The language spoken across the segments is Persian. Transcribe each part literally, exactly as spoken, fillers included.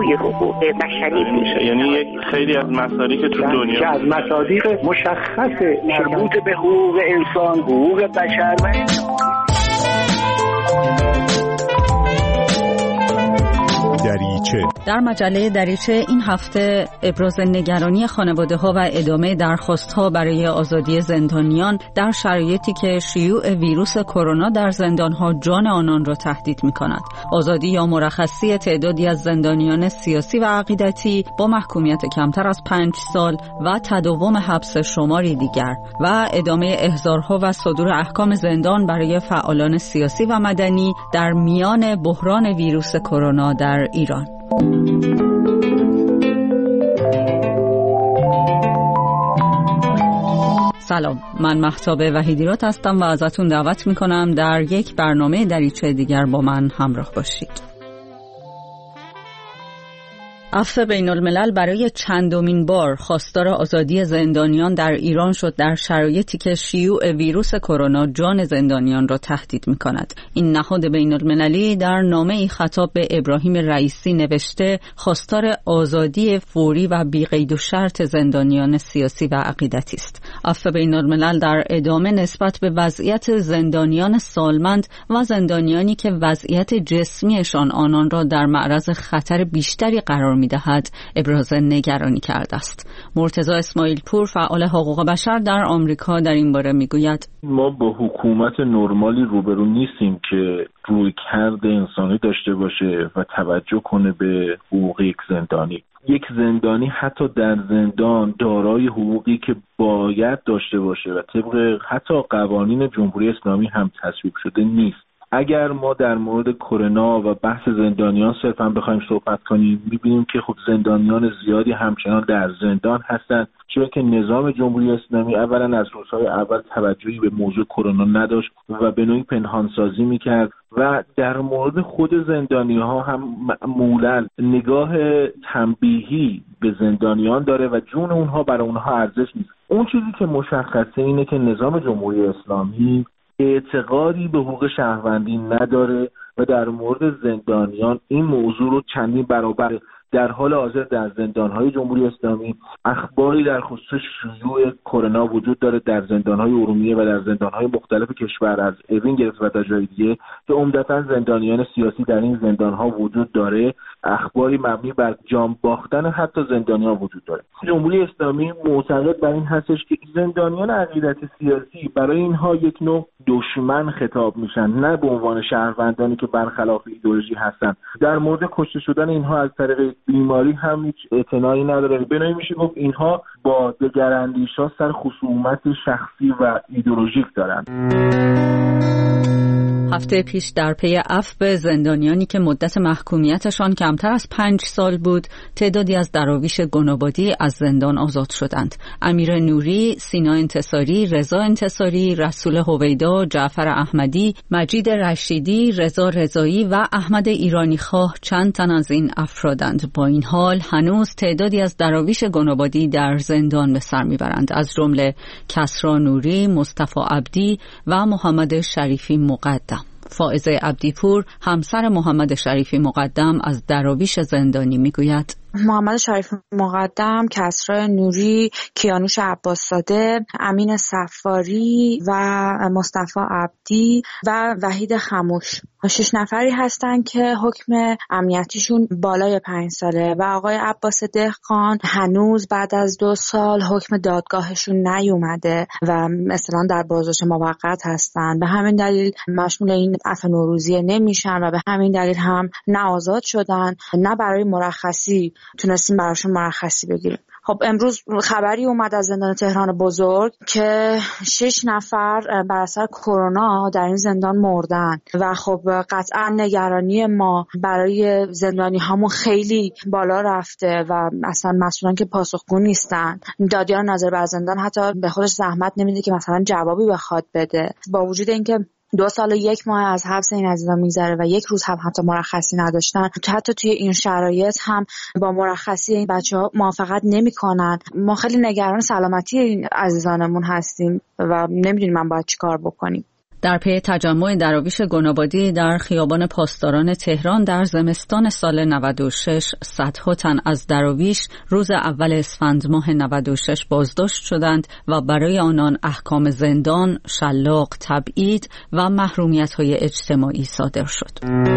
جوی حقوق بشری میشه. یعنی خیلی از مصادیق که تو دنیا که از مصادیق مشخص مربوط به حقوق انسان، حقوق بشر و دریچه. در مجله دریچه این هفته ابراز نگرانی خانواده‌ها و ادامه درخواست‌ها برای آزادی زندانیان در شرایطی که شیوع ویروس کرونا در زندان‌ها جان آنان را تهدید می‌کند. آزادی یا مرخصی تعدادی از زندانیان سیاسی و عقیدتی با محکومیت کمتر از پنج سال و تداوم حبس شماری دیگر و ادامه احضارها و صدور احکام زندان برای فعالان سیاسی و مدنی در میان بحران ویروس کرونا در ایران. سلام، من مهتاب وحیدیرات هستم و ازتون دعوت میکنم در یک برنامه دریچه دیگر با من همراه باشید. عفو بین الملل برای چندمین بار خواستار آزادی زندانیان در ایران شد در شرایطی که شیوع ویروس کرونا جان زندانیان را تهدید می‌کند. این نهاد بین المللی در نامه‌ای خطاب به ابراهیم رئیسی نوشته خواستار آزادی فوری و بی‌قید و شرط زندانیان سیاسی و عقیدتی است. عفو بین الملل در ادامه نسبت به وضعیت زندانیان سالمند و زندانیانی که وضعیت جسمیشان آنان را در معرض خطر بیشتری قرار می‌دهد ابراز نگرانی کرده است. مرتضی اسماعیل پور فعال حقوق بشر در آمریکا در این باره میگوید ما با حکومت نرمالی روبرو نیستیم که رویکرد انسانی داشته باشه و توجه کنه به حقوق یک زندانی. یک زندانی حتی در زندان دارای حقوقی که باید داشته باشه و طبق حتی قوانین جمهوری اسلامی هم تصویب شده نیست. اگر ما در مورد کرونا و بحث زندانیان صرفا بخوایم صحبت کنیم، می‌بینیم که خب زندانیان زیادی همچنان در زندان هستند، چرا که نظام جمهوری اسلامی اولا از روزهای اول توجهی به موضوع کرونا نداشت و به نوعی پنهانسازی می‌کرد و در مورد خود زندانی‌ها هم معمولاً نگاه تنبیهی به زندانیان داره و جون اونها برای اونها ارزش نیست. اون چیزی که مشخصه اینه که نظام جمهوری اسلامی اعتقادی به حقوق شهروندی نداره و در مورد زندانیان این موضوع رو چندین برابر در حال حاضر در زندان‌های جمهوری اسلامی اخباری در خصوص شیوع کرونا وجود داره در زندان‌های ارومیه و در زندان‌های مختلف کشور، از اوین گرفته و تا جای دیگه، که عمدتاً زندانیان سیاسی در این زندان‌ها وجود داره. اخباری مبنی بر جان باختن حتی زندانیان وجود داره. جمهوری اسلامی معتقد بر این هستش که زندانیان عقیدتی سیاسی برای اینها یک نوع دشمن خطاب میشن، نه به عنوان شهروندانی که برخلاف ایدئولوژی هستن. در مورد کشته شدن اینها از طریق بیماری هم هیچ اعتنایی نداره. بنابراین میشه گفت اینها با دگراندیش‌ها سر خصومت شخصی و ایدئولوژیک دارن. هفته پیش در پی عفو زندانیانی که مدت محکومیتشان کمتر از پنج سال بود، تعدادی از دراویش گنابادی از زندان آزاد شدند. امیر نوری، سینا انتصاری، رضا انتصاری، رسول هویدا، جعفر احمدی، مجید رشیدی، رضا رضایی و احمد ایرانی خواه چند تن از این افرادند. با این حال هنوز تعدادی از دراویش گنابادی در زندان به سر میبرند، از جمله کسری نوری، مصطفی عبدی و محمد شریفی مقدم. فائزه عبدیپور، همسر محمد شریفی مقدم، از دراویش زندانی میگوید محمد شریفی مقدم، کسری نوری، کیانوش عباس‌زاده، امین صفاری و مصطفی عبدی و وحید خموش شش نفری هستن که حکم امنیتیشون بالای پنج ساله و آقای عباس دهقان هنوز بعد از دو سال حکم دادگاهشون نیومده و مثلا در بازداشت موقت هستن. به همین دلیل مشمول این عفو نوروزی نمیشن و به همین دلیل هم نه آزاد شدن نه برای مرخصی تونستیم براشون مرخصی بگیریم. خب امروز خبری اومد از زندان تهران بزرگ که شش نفر بر اثر کرونا در این زندان مردن و خب قطعا نگرانی ما برای زندانی هامون خیلی بالا رفته و اصلا مسئولان که پاسخگو نیستن. دادیار ناظر بر زندان حتی به خودش زحمت نمیده که مثلا جوابی بخواد بده، با وجود اینکه دو سال و یک ماه از حبس این عزیزان میگذره و یک روز هم حتی مرخصی نداشتن. حتی توی این شرایط هم با مرخصی این بچه‌ها موافقت نمی‌کنن. ما خیلی نگران سلامتی این عزیزانمون هستیم و نمی‌دونیم من باید چیکار بکنیم. در پی تجمع دراویش گنابادی در خیابان پاسداران تهران در زمستان سال نود و شش، صدها تن از دراویش روز اول اسفند ماه نود و شش بازداشت شدند و برای آنان احکام زندان، شلاق، تبعید و محرومیت‌های اجتماعی صادر شد.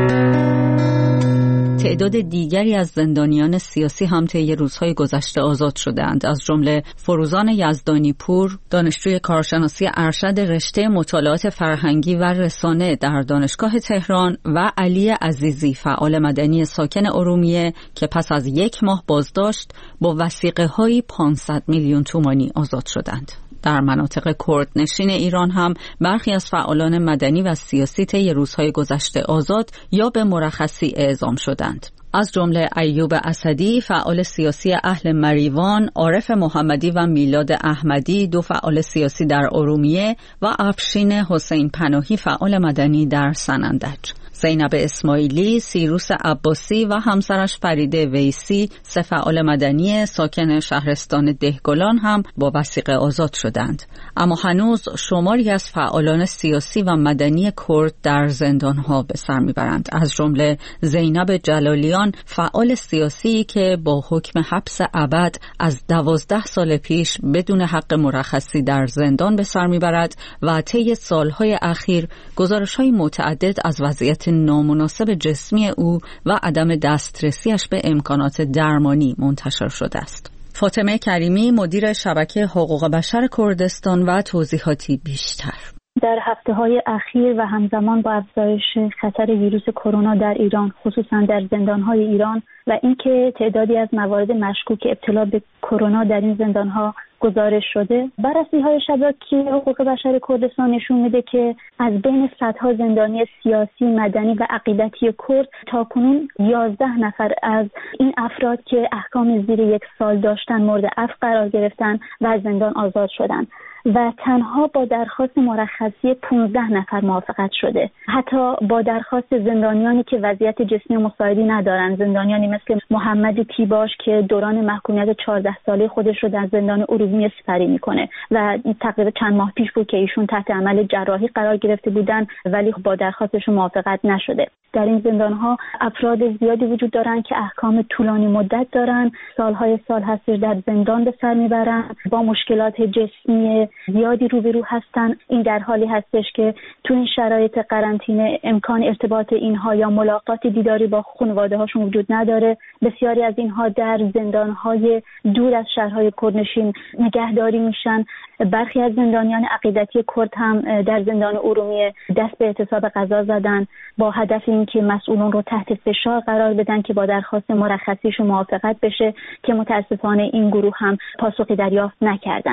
تعداد دیگری از زندانیان سیاسی هم طی روزهای گذشته آزاد شدند، از جمله فروزان یزدانی پور، دانشجوی کارشناسی ارشد رشته مطالعات فرهنگی و رسانه در دانشگاه تهران و علی عزیزی، فعال مدنی ساکن ارومیه که پس از یک ماه بازداشت با وثیقه‌های پانصد میلیون تومانی آزاد شدند. در مناطق کردنشین ایران هم برخی از فعالان مدنی و سیاسی طی روزهای گذشته آزاد یا به مرخصی اعزام شدند. از جمله ایوب اسدی، فعال سیاسی اهل مریوان، عارف محمدی و میلاد احمدی، دو فعال سیاسی در ارومیه، و افشین حسین پناهی، فعال مدنی در سنندج. زینب اسماعیلی، سیروس عباسی و همسرش فریده ویسی، سه فعال مدنی ساکن شهرستان دهگلان هم با وثیقه آزاد شدند. اما هنوز شماری از فعالان سیاسی و مدنی کرد در زندانها به سر میبرند، از جمله زینب جلالیان، فعال سیاسی که با حکم حبس ابد از دوازده سال پیش بدون حق مرخصی در زندان به سر میبرد و طی سالهای اخیر گزارش‌های متعدد از وضعیت نامناسب جسمی او و عدم دسترسیش به امکانات درمانی منتشر شده است. فاطمه کریمی، مدیر شبکه حقوق بشر کردستان، و توضیحاتی بیشتر. در هفته‌های اخیر و همزمان با افزایش خطر ویروس کرونا در ایران، خصوصا در زندان‌های ایران، و اینکه تعدادی از موارد مشکوک ابتلا به کرونا در این زندان‌ها گزارش شده، بررسی‌های شبکه حقوق بشر کردستان نشون میده که از بین صدها زندانی سیاسی، مدنی و عقیدتی کرد تاکنون یازده نفر از این افراد که احکام زیر یک سال داشتن مورد عفو قرار گرفتن و از زندان آزاد شدن و تنها با درخواست مرخصی پانزده نفر موافقت شده. حتی با درخواست زندانیانی که وضعیت جسمی مساعدی ندارن، زندانیانی مثل محمد تیباش که دوران محکومیت چهارده ساله خودش رو در زندان ارومیه سپری میکنه و تقریبا چند ماه پیش بود که ایشون تحت عمل جراحی قرار گرفته بودن ولی با درخواستشون موافقت نشده. در این زندان‌ها افراد زیادی وجود دارن که احکام طولانی مدت دارن، سالهای سال هستش در زندان به سر میبرن، با مشکلات جسمی زیادی روبرو هستن. این در حالی هستش که تو این شرایط قرنطینه امکان ارتباط اینها یا ملاقات دیداری با خانواده‌هاشون وجود نداره. بسیاری از اینها در زندان‌های دور از شهرهای کردنشین نگهداری میشن. برخی از زندانیان عقیدتی کرد هم در زندان ارومیه دست به اعتصاب غذا زدن با هدف اینکه مسئولان رو تحت فشار قرار بدن که با درخواست مرخصیشون موافقت بشه، که متاسفانه این گروه هم پاسخی دریافت نکردن.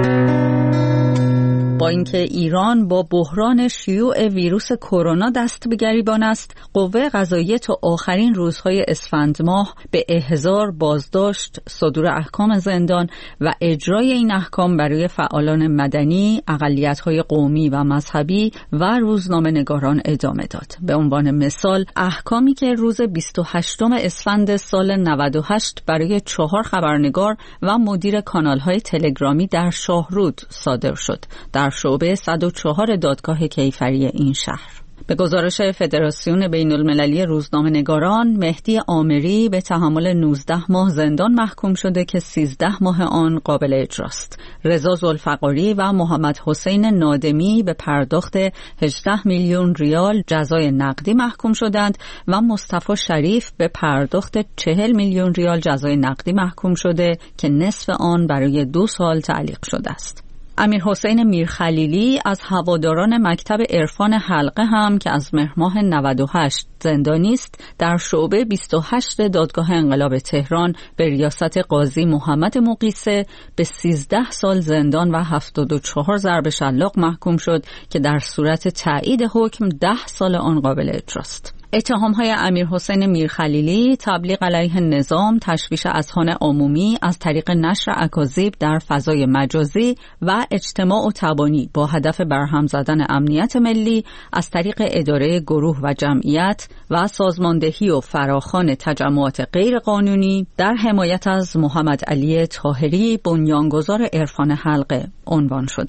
با اینکه ایران با بحران شیوع ویروس کرونا دست به گریبان است، قوه قضاییه تا آخرین روزهای اسفند ماه به احضار، بازداشت، صدور احکام زندان و اجرای این احکام برای فعالان مدنی، اقلیت‌های قومی و مذهبی و روزنامه‌نگاران ادامه داد. به عنوان مثال، احکامی که روز بیست و هشتم اسفند سال نود و هشت برای چهار خبرنگار و مدیر کانال‌های تلگرامی در شاهرود صادر شد، در شعبه صد و چهار دادگاه کیفری این شهر. به گزارش فدراسیون بین المللی روزنامه‌نگاران، مهدی آمری به تحمل نوزده ماه زندان محکوم شده که سیزده ماه آن قابل اجراست. رضا ذوالفقاری و محمد حسین نادمی به پرداخت هجده میلیون ریال جزای نقدی محکوم شدند و مصطفی شریف به پرداخت چهل میلیون ریال جزای نقدی محکوم شده که نصف آن برای دو سال تعلیق شده است. امیر حسین میرخلیلی از هواداران مکتب عرفان حلقه هم که از مهر ماه نود و هشت زندانی است، در شعبه بیست و هشت دادگاه انقلاب تهران به ریاست قاضی محمد مقیسه به سیزده سال زندان و هفتاد و چهار ضرب شلاق محکوم شد که در صورت تایید حکم ده سال آن قابل اجراست. اتهام‌های امیر حسین میرخلیلی تبلیغ علیه نظام، تشویش اذهان عمومی از طریق نشر اکاذیب در فضای مجازی و اجتماع و تبانی با هدف برهم زدن امنیت ملی از طریق اداره گروه و جمعیت و سازماندهی و فراخوان تجمعات غیرقانونی در حمایت از محمد علی طاهری، بنیانگذار عرفان حلقه عنوان شده است.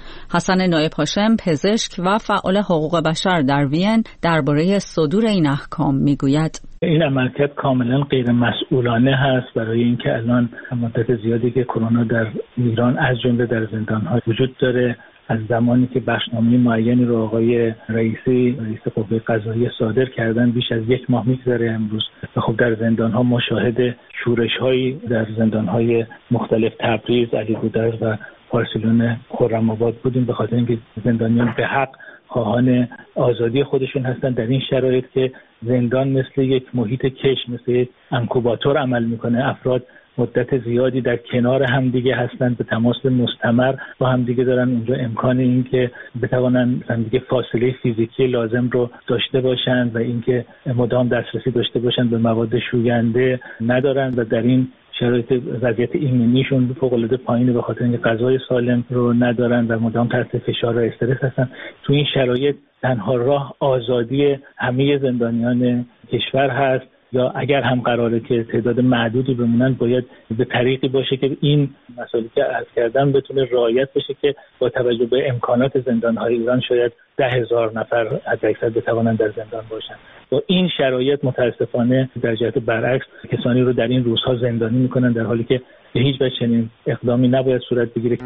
حسن نایب هاشم، پزشک و فعال حقوق بشر در وین، درباره صدور این احکام میگوید: این عملکرد کاملا غیر مسئولانه هست برای اینکه الان مدت زیادی که کرونا در ایران از جمله در زندان‌ها وجود داره، از زمانی که بخشنامه معینی رو آقای رئیسی رئیس قوه قضاییه صادر کردن بیش از یک ماه میگذره امروز. خب در زندان‌ها ما شاهد شورش‌هایی در زندان‌های مختلف تبریز، علی‌گودرز و پارسیلون خرم‌آباد بودیم، به خاطر اینکه زندانیان به حق خواهان آزادی خودشون هستن. در این شرایط که زندان مثل یک محیط کش، مثل یک انکوباتور عمل میکنه، افراد مدت زیادی در کنار همدیگه هستند، به تماس مستمر با همدیگه دارن، اونجا امکان این که بتوانن همدیگه فاصله فیزیکی لازم رو داشته باشند و اینکه مدام دسترسی داشته باشند به مواد شوینده ندارن و در این شرایط وضعیت ایمنیشون فوق‌العاده پایینه به خاطر اینکه غذای سالم رو ندارن و مدام تحت فشار و استرس هستن. تو این شرایط تنها راه آزادی همه زندانیان کشور هست، یا اگر هم قراره که تعداد معدودی بمونن باید به طریقی باشه که این مسائلی که عرض کردم بتونه رعایت بشه که با توجه به امکانات زندان‌های ایران شاید ده هزار نفر حداکثر بتوانند در زندان باشن. با این شرایط متاسفانه در جهت برعکس کسانی رو در این روزها زندانی میکنن، در حالی که به هیچ وجه چنین اقدامی نباید صورت بگیره.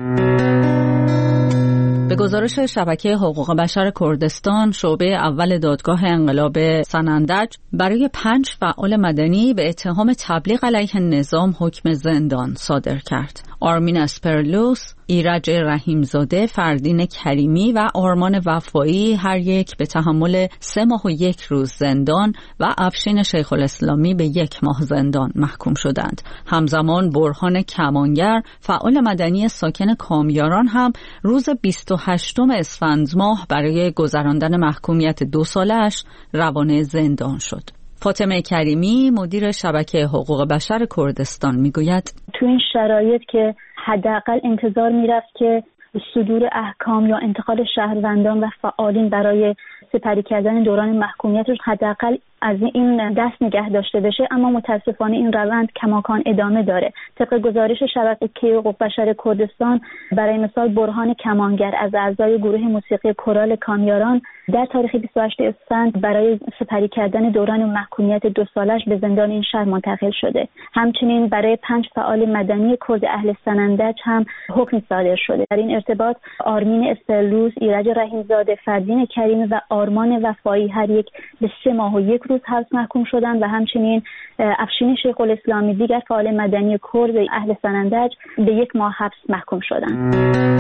به گزارش شبکه حقوق بشر کردستان، شعبه اول دادگاه انقلاب سنندج برای پنج فعال مدنی به اتهام تبلیغ علیه نظام حکم زندان صادر کرد. آرمین اسپرلوس، ایرج رحیمزاده، فردین کریمی و آرمان وفایی هر یک به تحمل سه ماه و یک روز زندان و افشین شیخ الاسلامی به یک ماه زندان محکوم شدند. همزمان برهان کمانگر، فعال مدنی ساکن کامیاران، هم روز بیست و هشتم اسفند ماه برای گذراندن محکومیت دو سالش روانه زندان شد. فاطمه کریمی، مدیر شبکه حقوق بشر کردستان، میگوید: تو این شرایط که حداقل انتظار میرفت که صدور احکام یا انتقال شهروندان و فعالین برای سپری کردن دوران محکومیتش حداقل از این دست نگه داشته بشه، اما متاسفانه این روند کماکان ادامه داره. طبق گزارش شبکه حقوق بشر کردستان، برای مثال برهان کمانگر از اعضای گروه موسیقی کورال کامیاران در تاریخ بیست و هشتم اسفند برای سپری کردن دوران محکومیت دو سالش به زندان این شهر منتقل شده. همچنین برای پنج فعال مدنی کرد اهل سنندج هم حکم صادر شده. در این ارتباط آرمین اسپرلوس، ایرج رحیمزاده، فردین کریمی و آرمان وفایی هر یک به سه ماه و یک روز حبس محکوم شدند و همچنین افشین شیخ الاسلامی، دیگر فعال مدنی کرد اهل سنندج، به یک ماه حبس محکوم شدند.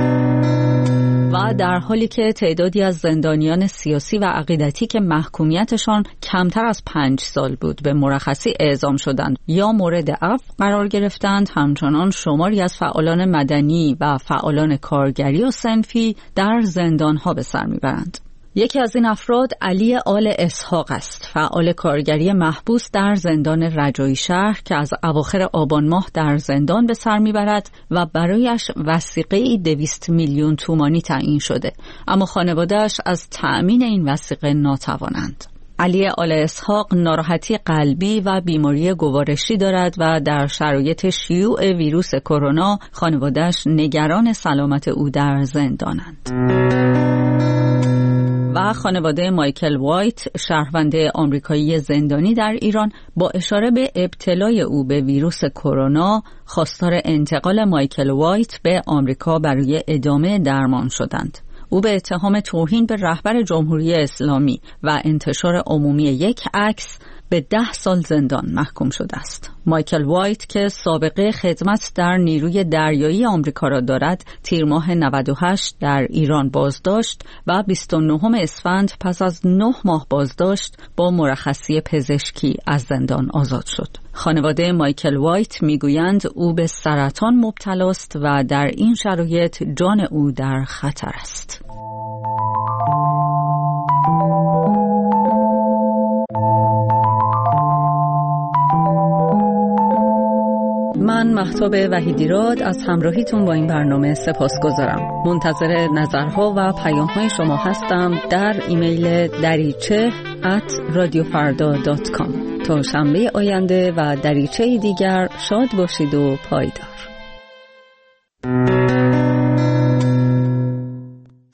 و در حالی که تعدادی از زندانیان سیاسی و عقیدتی که محکومیتشان کمتر از پنج سال بود به مرخصی اعزام شدند یا مورد عفو قرار گرفتند، همچنان شماری از فعالان مدنی و فعالان کارگری و صنفی در زندانها به سر میبرند. یکی از این افراد علی آل اسحاق است، فعال کارگری محبوس در زندان رجایی شهر که از اواخر آبان ماه در زندان به سر میبرد و برایش وثیقه‌ای دویست میلیون تومانی تعیین شده، اما خانواده‌اش از تأمین این وثیقه ناتوانند. علی آل اسحاق ناراحتی قلبی و بیماری گوارشی دارد و در شرایط شیوع ویروس کرونا خانواده‌اش نگران سلامت او در زندانند. و خانواده مایکل وایت، شهروند آمریکایی زندانی در ایران، با اشاره به ابتلای او به ویروس کرونا خواستار انتقال مایکل وایت به آمریکا برای ادامه درمان شدند. او به اتهام توهین به رهبر جمهوری اسلامی و انتشار عمومی یک عکس به ده سال زندان محکوم شده است. مایکل وایت که سابقه خدمت در نیروی دریایی آمریکا را دارد، تیر ماه نود و هشت در ایران بازداشت و بیست و نهم اسفند پس از نه ماه بازداشت با مرخصی پزشکی از زندان آزاد شد. خانواده مایکل وایت میگویند او به سرطان مبتلا است و در این شرایط جان او در خطر است. من مهتاب وحیدیراد از همراهیتون با این برنامه سپاسگزارم. منتظر نظرها و پیام‌های شما هستم در ایمیل دریچه ات رادیو فردا دات کام. تا شنبه آینده و دریچه دیگر شاد باشید و پایدار.